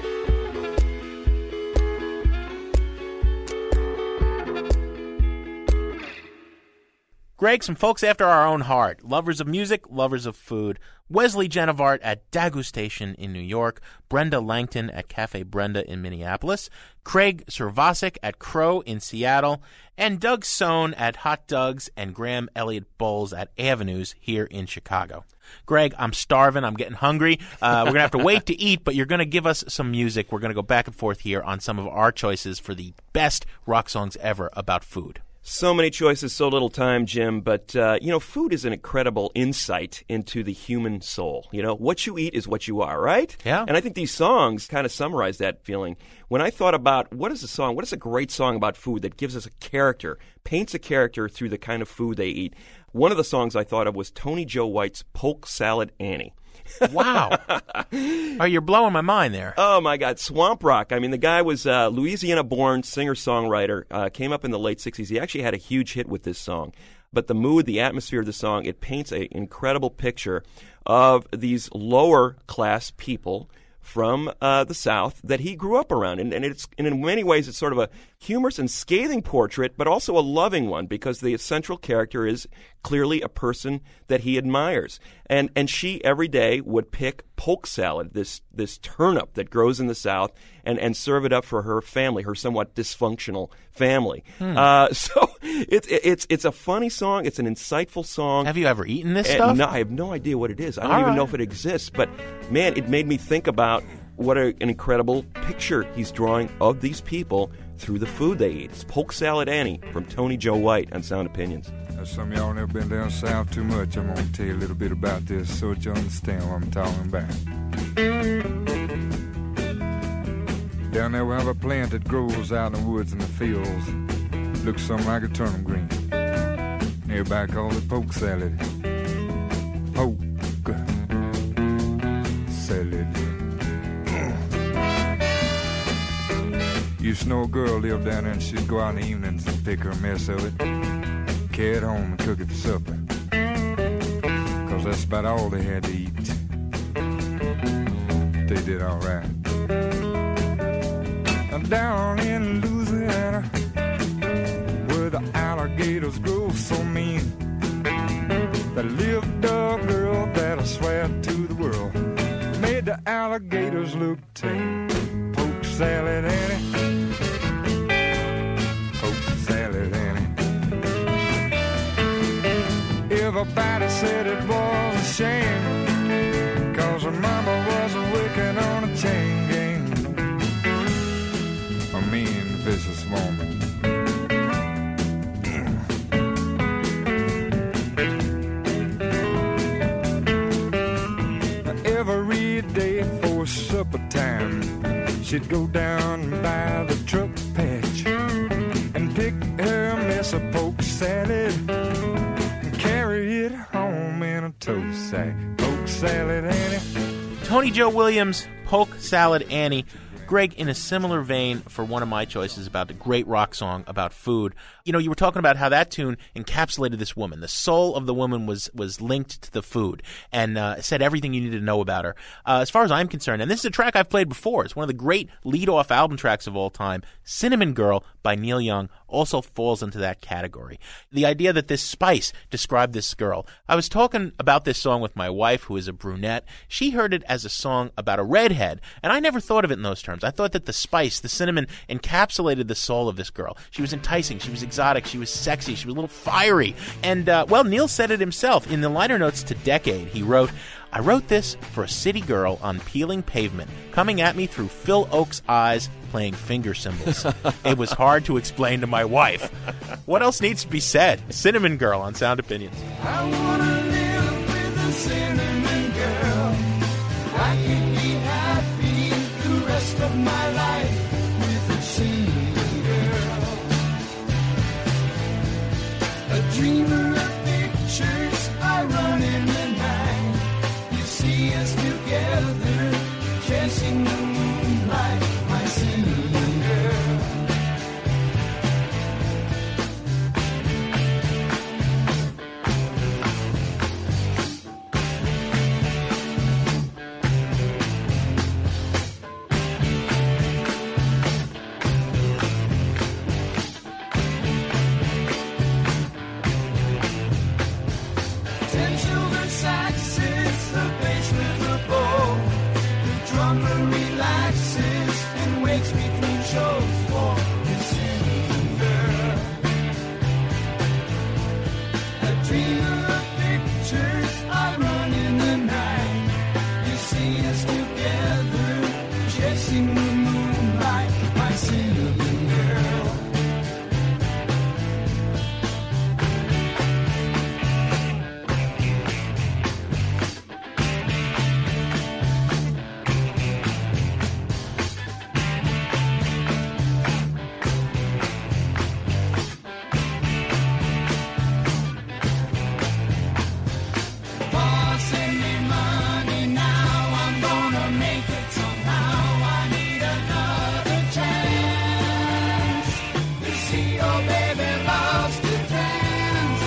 Greg, some folks after our own heart. Lovers of music, lovers of food. Wesley Genevart at Dagustation in New York. Brenda Langton at Cafe Brenda in Minneapolis. Craig Servasic at Crow in Seattle. And Doug Sohn at Hot Doug's and Graham Elliott Bowles at Avenues here in Chicago. Greg, I'm starving. I'm getting hungry. Uh, we're going to have to wait to eat, but you're going to give us some music. We're going to go back and forth here on some of our choices for the best rock songs ever about food. So many choices, so little time, Jim. But, uh, you know, food is an incredible insight into the human soul. You know, what you eat is what you are, right? Yeah. And I think these songs kind of summarize that feeling. When I thought about what is a song, what is a great song about food that gives us a character, paints a character through the kind of food they eat, one of the songs I thought of was Tony Joe White's Polk Salad Annie. Wow. Oh, you're blowing my mind there. Oh, my God. Swamp Rock. I mean, the guy was uh, Louisiana-born singer-songwriter, uh, came up in the late sixties. He actually had a huge hit with this song. But the mood, the atmosphere of the song, it paints an incredible picture of these lower-class people from uh, the South that he grew up around. And, and, it's, and in many ways, it's sort of a humorous and scathing portrait, but also a loving one, because the central character is clearly a person that he admires. And and she, every day, would pick polk salad, this this turnip that grows in the South, and, and serve it up for her family, her somewhat dysfunctional family. Hmm. Uh, so it's it's it's a funny song. It's an insightful song. Have you ever eaten this and stuff? No, I have no idea what it is. I don't All even right. know if it exists. But, man, it made me think about what a, an incredible picture he's drawing of these people through the food they eat. It's Polk Salad Annie from Tony Joe White on Sound Opinions. Now, some of y'all never been down south too much. I'm going to tell you a little bit about this so that you understand what I'm talking about. Down there we have a plant that grows out in the woods and the fields. Looks something like a turnip green. Everybody calls it polk salad. Polk salad. Used to know a girl lived down there and she'd go out in the evenings and pick her a mess of it, carry it home and cook it for supper. Cause that's about all they had to eat. They did all right. Now down in Louisiana, where the alligators grow so mean, there lived a girl that I swear to the world made the alligators look tame. Polk salad Annie. Everybody said it was a shame, cause her mama was working on a chain gang. A mean vicious woman. Every day for supper time, she'd go down by the truck patch and pick her mess of polk salad, carry it home in a toast sack. Polk Salad Annie. Tony Joe Williams, Polk Salad Annie. Greg, in a similar vein for one of my choices about the great rock song about food, you know, you were talking about how that tune encapsulated this woman. The soul of the woman was was linked to the food and uh, said everything you needed to know about her. Uh, as far as I'm concerned, and this is a track I've played before, it's one of the great lead-off album tracks of all time, Cinnamon Girl by Neil Young also falls into that category. The idea that this spice described this girl. I was talking about this song with my wife, who is a brunette. She heard it as a song about a redhead, and I never thought of it in those terms. I thought that the spice, the cinnamon, encapsulated the soul of this girl. She was enticing, she was exotic, she was sexy, she was a little fiery. And, uh, well, Neil said it himself. In the liner notes to Decade, he wrote, I wrote this for a city girl on peeling pavement, coming at me through Phil Oak's eyes, playing finger cymbals. It was hard to explain to my wife. What else needs to be said? Cinnamon Girl on Sound Opinions. I wanna live with a cinnamon girl. I can be happy the rest of my life with a cinnamon girl. A dreamer of pictures, I run in the night. You see us together, chasing the moonlight, my cinnamon girl. Ten silver saxes, the bass with the bow. The drummer relaxes and wakes me through shows for the cinnamon girl. A dreamer of pictures, I run in the night. You see us together, chasing the moonlight, my cinnamon girl. Boss, send me money now, I'm gonna make it somehow. I need another chance to see your baby loves to dance.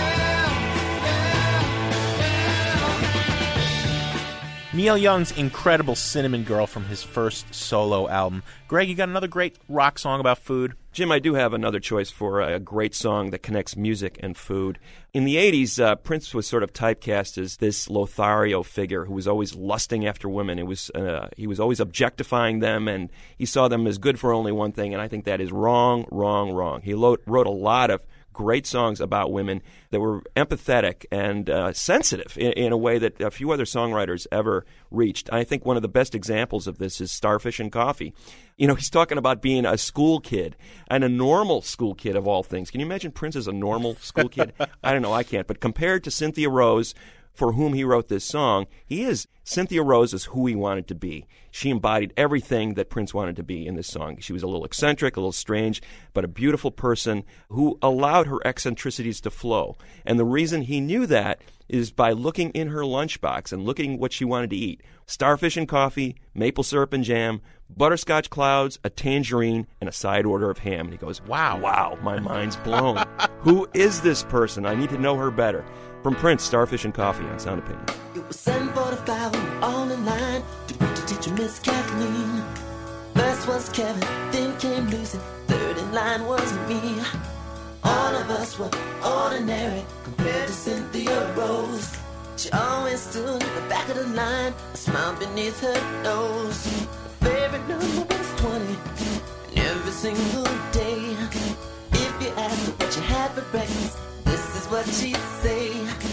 Yeah, yeah, yeah. Neil Young's incredible Cinnamon Girl from his first solo album. Greg, you got another great rock song about food? Jim, I do have another choice for a great song that connects music and food. In the eighties, uh, Prince was sort of typecast as this Lothario figure who was always lusting after women. It was uh, he was always objectifying them, and he saw them as good for only one thing, and I think that is wrong, wrong, wrong. He lo- wrote a lot of great songs about women that were empathetic and uh, sensitive in, in a way that a few other songwriters ever reached. I think one of the best examples of this is Starfish and Coffee. You know, he's talking about being a school kid and a normal school kid of all things. Can you imagine Prince as a normal school kid? I don't know, I can't. But compared to Cynthia Rose, for whom he wrote this song, he is Cynthia Rose is who he wanted to be. She embodied everything that Prince wanted to be in this song. She was a little eccentric, a little strange, but a beautiful person who allowed her eccentricities to flow. And the reason he knew that is by looking in her lunchbox and looking what she wanted to eat. Starfish and coffee, maple syrup and jam, butterscotch clouds, a tangerine, and a side order of ham. And he goes, wow, wow, my mind's blown. Who is this person? I need to know her better. From Prince, Starfish and Coffee on Sound Opinions. It was seven forty-five and we're all in line to meet the teacher, Miss Kathleen. First was Kevin, then came Lucy, third in line was me. All of us were ordinary compared to Cynthia Rose. She always stood at the back of the line, a smile beneath her nose. Her favorite number was twenty, and every single day. If you asked her what she had for breakfast, this is what she'd say.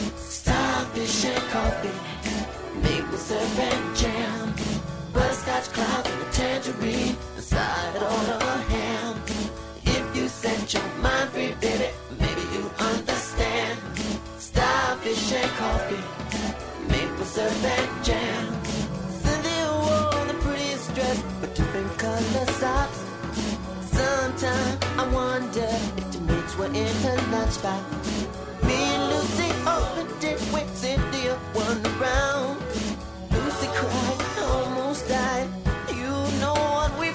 Starfish and coffee, maple syrup and jam, butterscotch clouds and a tangerine, a side order of ham. If you set your mind free, baby, maybe you understand. Starfish and coffee, maple syrup and jam. Cynthia wore the prettiest dress with different color socks. Sometimes I wonder if the mates were in her lunchbox. Me and Lucy opened it when Cynthia won around. Lucy cried, almost died. You know what we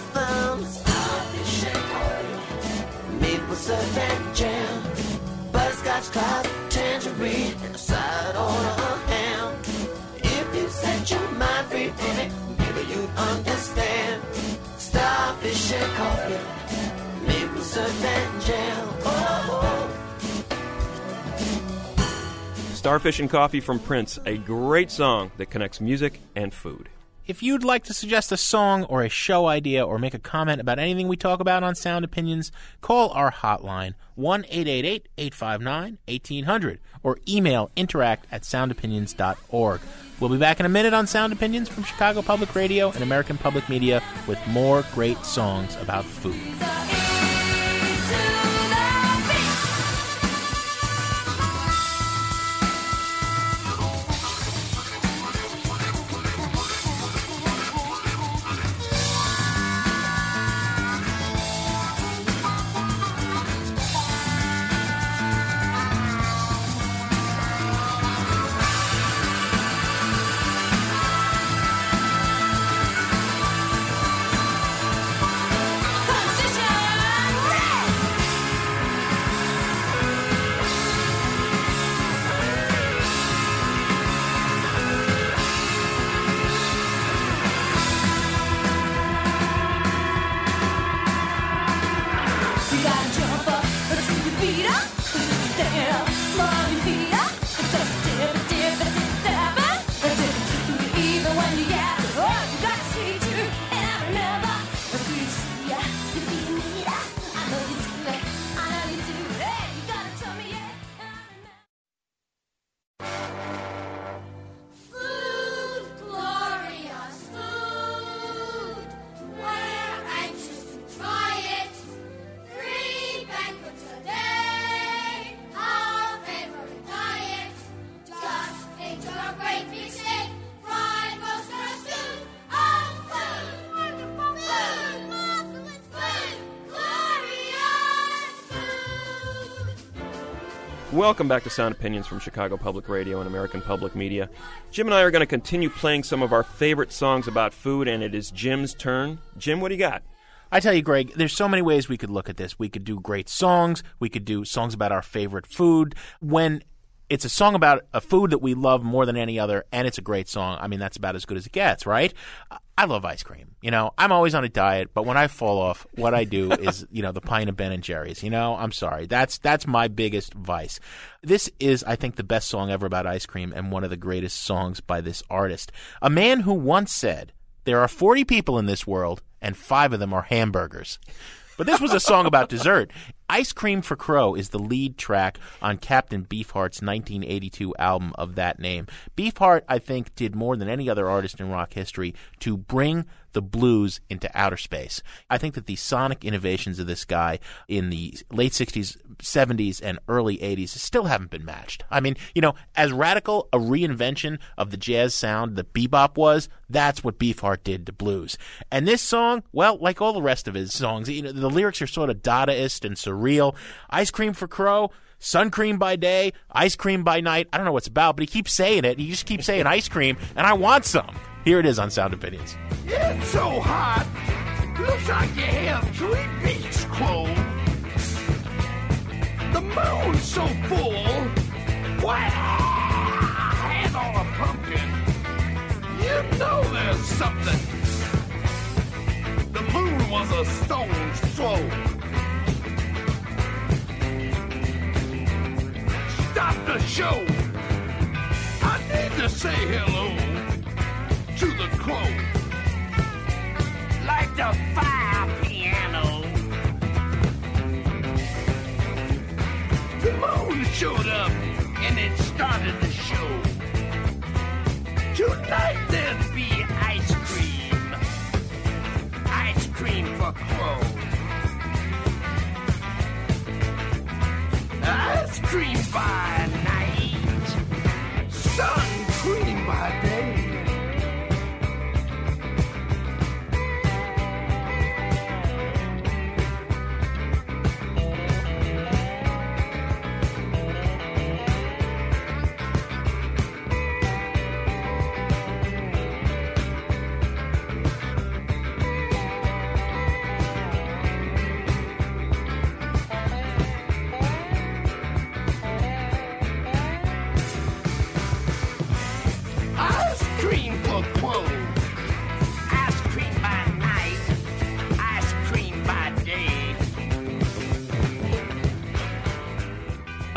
large clouds, tangerine, and a side order of ham. If you set your mind free, baby, maybe you'd understand. Starfish and coffee, maple syrup and jam. Oh, Starfish and Coffee from Prince, a great song that connects music and food. If you'd like to suggest a song or a show idea or make a comment about anything we talk about on Sound Opinions, call our hotline, one eight eight eight, eight five nine, one eight hundred, or email interact at sound opinions dot org. We'll be back in a minute on Sound Opinions from Chicago Public Radio and American Public Media with more great songs about food. Welcome back to Sound Opinions from Chicago Public Radio and American Public Media. Jim and I are going to continue playing some of our favorite songs about food, and it is Jim's turn. Jim, what do you got? I tell you, Greg, there's so many ways we could look at this. We could do great songs. We could do songs about our favorite food. When it's a song about a food that we love more than any other, and it's a great song, I mean, that's about as good as it gets, right? I love ice cream. You know, I'm always on a diet, but when I fall off, what I do is, you know, the pint of Ben and Jerry's. You know, I'm sorry. That's that's my biggest vice. This is, I think, the best song ever about ice cream and one of the greatest songs by this artist. A man who once said, there are forty people in this world, and five of them are hamburgers. But this was a song about dessert. Ice Cream for Crow is the lead track on Captain Beefheart's nineteen eighty-two album of that name. Beefheart, I think, did more than any other artist in rock history to bring the blues into outer space. I think that the sonic innovations of this guy in the late sixties, seventies, and early eighties still haven't been matched. I mean, you know, as radical a reinvention of the jazz sound that bebop was, that's what Beefheart did to blues. And this song, well, like all the rest of his songs, you know, the lyrics are sort of Dadaist and surreal. Ice Cream for Crow, sun cream by day, ice cream by night. I don't know what it's about, but he keeps saying it. He just keeps saying ice cream, and I want some. Here it is on Sound Opinions. It's so hot. Looks like you have three beaks, Crow. The moon's so full. Why, hand on a pumpkin. You know there's something. The moon was a stone's throw. Stop the show. I need to say hello to the crow. Like the fire piano. The moon showed up and it started the show. Tonight there'll be ice cream. Ice cream for Crow. Ice cream by night. Sun cream by day.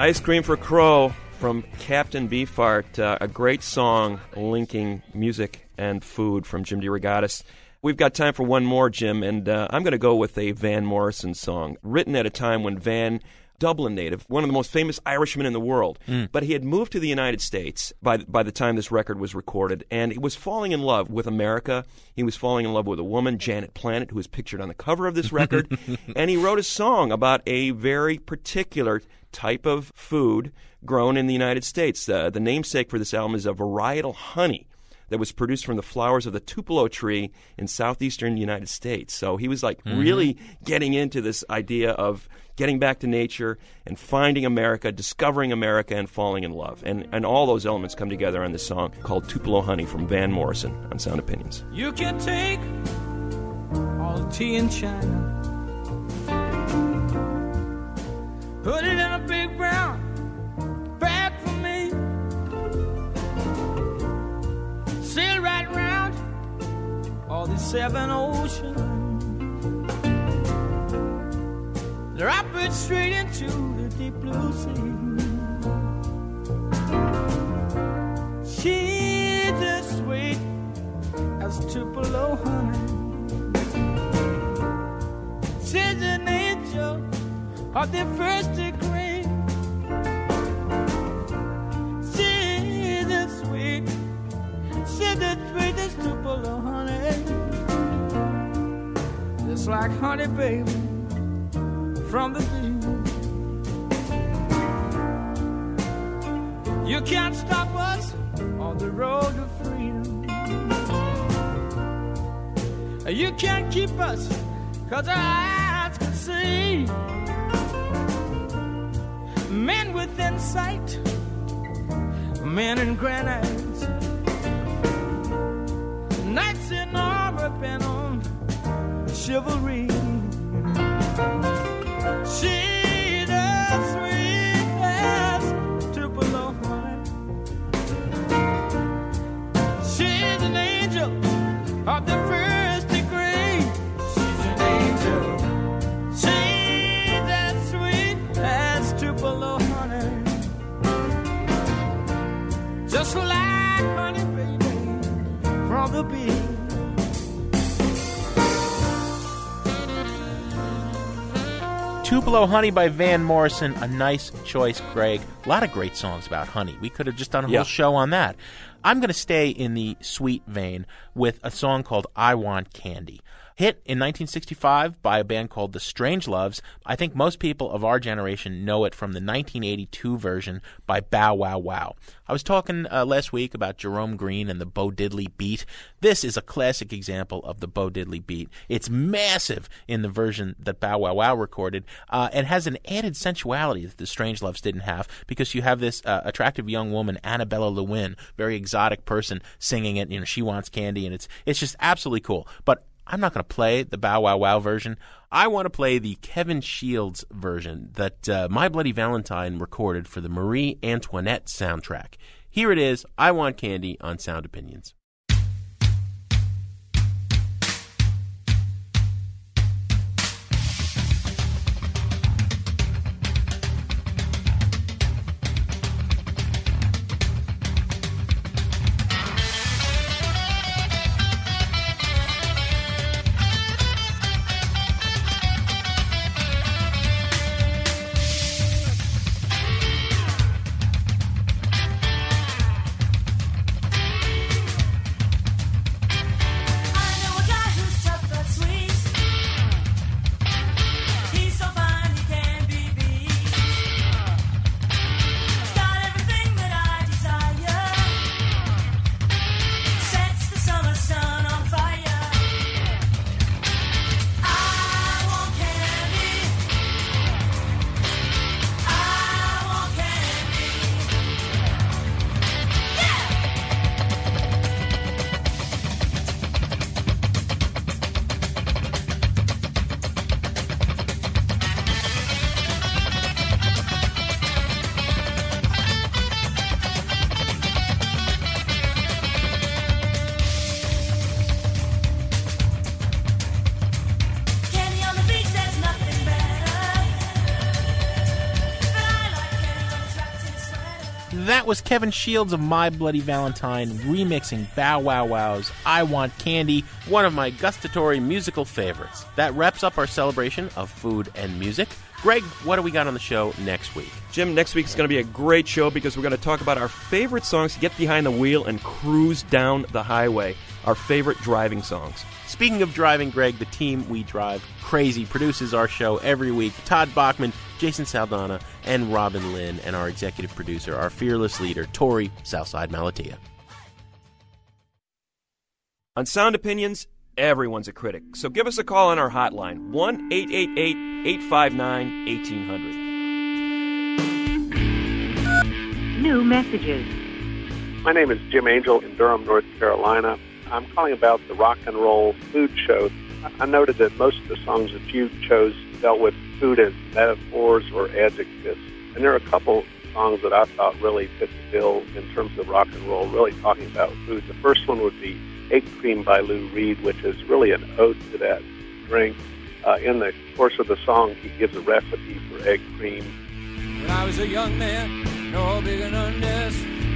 Ice Cream for Crow from Captain Beefheart, uh, a great song linking music and food from Jim DeRogatis. We've got time for one more, Jim, and uh, I'm going to go with a Van Morrison song, written at a time when Van, Dublin native, one of the most famous Irishmen in the world, mm. but he had moved to the United States by, by the time this record was recorded, and he was falling in love with America. He was falling in love with a woman, Janet Planet, who is pictured on the cover of this record, and he wrote a song about a very particular type of food grown in the United States. Uh, the namesake for this album is a varietal honey that was produced from the flowers of the Tupelo tree in southeastern United States. So he was like mm-hmm. really getting into this idea of getting back to nature and finding America, discovering America, and falling in love. And, and all those elements come together on this song called Tupelo Honey from Van Morrison on Sound Opinions. You can take all the tea in China, put it in a big brown bag for me, sail right round all the seven oceans, drop it straight into the deep blue sea. She's as sweet as Tupelo honey, she's an angel of the first degree. She's as sweet, she's as sweet as Tupelo honey, just like honey, baby, from the bee. You can't stop us on the road to freedom. You can't keep us, 'cause our eyes can see. Men with insight, men in granite, knights in armor bent on chivalry. She's as sweet as Tupelo honey, she's an angel of the first degree. She's an angel, she's as sweet as Tupelo honey, just like honey, baby, from the bee. Tupelo Honey by Van Morrison, a nice choice, Greg. A lot of great songs about honey. We could have just done a whole yeah. show on that. I'm going to stay in the sweet vein with a song called I Want Candy. Hit in nineteen sixty-five by a band called the Strangeloves. I think most people of our generation know it from the nineteen eighty-two version by Bow Wow Wow. I was talking uh, last week about Jerome Green and the Bo Diddley beat. This is a classic example of the Bo Diddley beat. It's massive in the version that Bow Wow Wow recorded. Uh, it has an added sensuality that the Strangeloves didn't have, because you have this uh, attractive young woman, Annabella Lewin, very exotic person, singing it. You know, she wants candy, and it's it's just absolutely cool. But I'm not going to play the Bow Wow Wow version. I want to play the Kevin Shields version that uh, My Bloody Valentine recorded for the Marie Antoinette soundtrack. Here it is, I Want Candy on Sound Opinions. That was Kevin Shields of My Bloody Valentine remixing Bow Wow Wow's I Want Candy, one of my gustatory musical favorites. That wraps up our celebration of food and music. Greg, what do we got on the show next week? Jim, next week is going to be a great show because we're going to talk about our favorite songs to get behind the wheel and cruise down the highway. Our favorite driving songs. Speaking of driving, Greg, the team We Drive Crazy produces our show every week. Todd Bachman, Jason Saldana, and Robin Lynn, and our executive producer, our fearless leader, Tori Southside Malatia. On Sound Opinions, everyone's a critic. So give us a call on our hotline, one eight eight eight, eight five nine, one eight zero zero. New messages. My name is Jim Angel in Durham, North Carolina. I'm calling about the rock and roll food show. I noted that most of the songs that you chose dealt with food as metaphors or adjectives. And there are a couple songs that I thought really fit the bill in terms of rock and roll, really talking about food. The first one would be Egg Cream by Lou Reed, which is really an ode to that drink. Uh, in the course of the song, he gives a recipe for egg cream. When I was a young man, no bigger than this.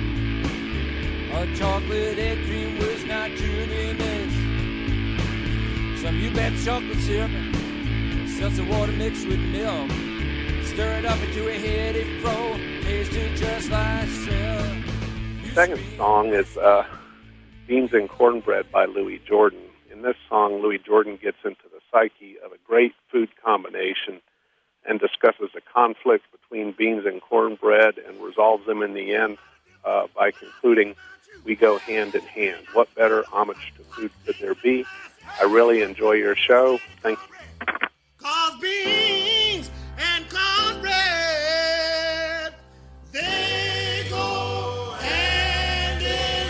A chocolate egg cream was not truly miss. Some you bet chocolate syrup, seltzer water mixed with milk. Stir it up into a heady fro, tasted just like silk. The second song is uh, Beans and Cornbread by Louis Jordan. In this song, Louis Jordan gets into the psyche of a great food combination and discusses a conflict between beans and cornbread and resolves them in the end uh, by concluding, we go hand in hand. What better homage to food could there be? I really enjoy your show. Thank you. Cause beans and cornbread, they go hand in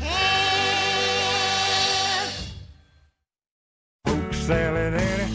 hand. Poke salad Annie.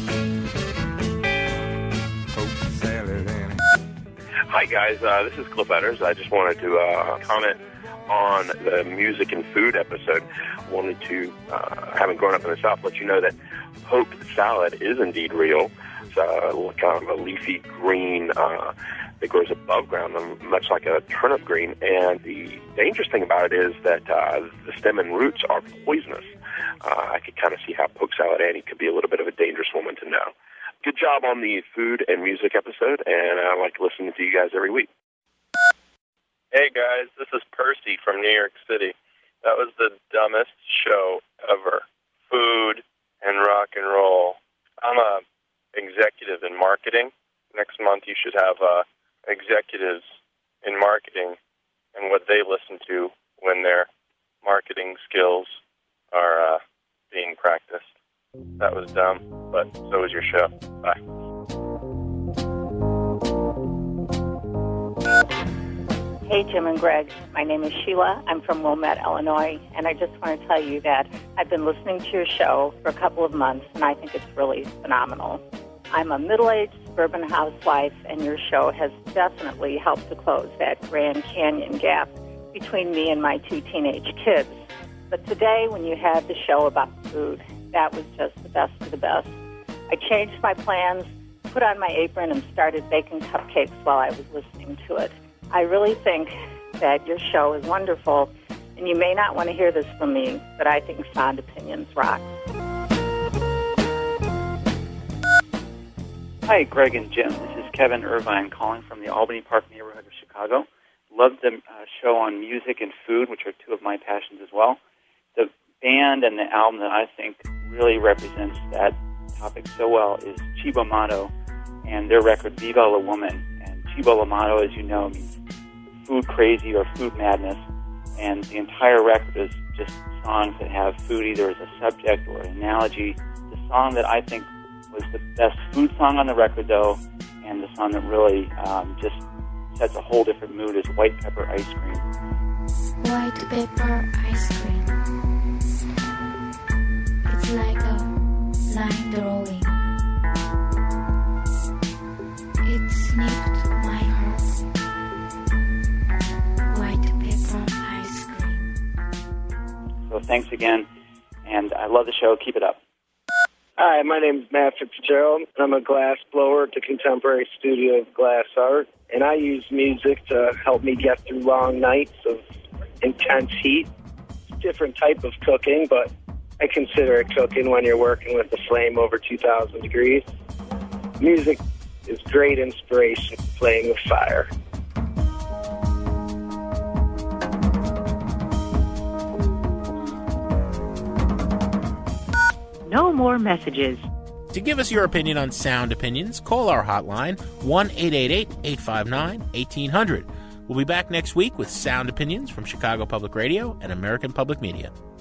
Poke salad Annie. Hi guys, uh, this is Cliff Edders. I just wanted to uh, comment on the music and food episode. Wanted to, uh, having grown up in the South, let you know that poke salad is indeed real. It's uh, kind of a leafy green uh, that grows above ground, much like a turnip green. And the dangerous thing about it is that uh, the stem and roots are poisonous. Uh, I could kind of see how poke salad Annie could be a little bit of a dangerous woman to know. Good job on the food and music episode, and I like listening to you guys every week. Hey guys, this is Percy from New York City. That was the dumbest show ever. Food and rock and roll. I'm a executive in marketing. Next month you should have uh, executives in marketing and what they listen to when their marketing skills are uh, being practiced. That was dumb, but so was your show. Bye. Hey, Jim and Greg. My name is Sheila. I'm from Wilmette, Illinois, and I just want to tell you that I've been listening to your show for a couple of months, and I think it's really phenomenal. I'm a middle-aged suburban housewife, and your show has definitely helped to close that Grand Canyon gap between me and my two teenage kids. But today, when you had the show about food, that was just the best of the best. I changed my plans, put on my apron, and started baking cupcakes while I was listening to it. I really think that your show is wonderful, and you may not want to hear this from me, but I think Sound Opinions rock. Hi, Greg and Jim. This is Kevin Irvine calling from the Albany Park neighborhood of Chicago. Love the uh, show on music and food, which are two of my passions as well. The band and the album that I think really represents that topic so well is Cibo Matto and their record Viva la Woman. And Cibo la Matto, as you know, means food crazy or food madness, and the entire record is just songs that have food either as a subject or an analogy. The song that I think was the best food song on the record, though, and the song that really um, just sets a whole different mood is White Pepper Ice Cream. White pepper ice cream. It's like a line drawing. It snipped my heart. White pepper ice cream. So thanks again, and I love the show. Keep it up. Hi, my name is Matt Fitzgerald. I'm a glass blower at the Contemporary Studio of Glass Art, and I use music to help me get through long nights of intense heat. Different type of cooking, but I consider it cooking when you're working with a flame over two thousand degrees. Music is great inspiration for playing with fire. No more messages. To give us your opinion on Sound Opinions, call our hotline, one eight eight eight, eight five nine, one eight zero zero. We'll be back next week with Sound Opinions from Chicago Public Radio and American Public Media.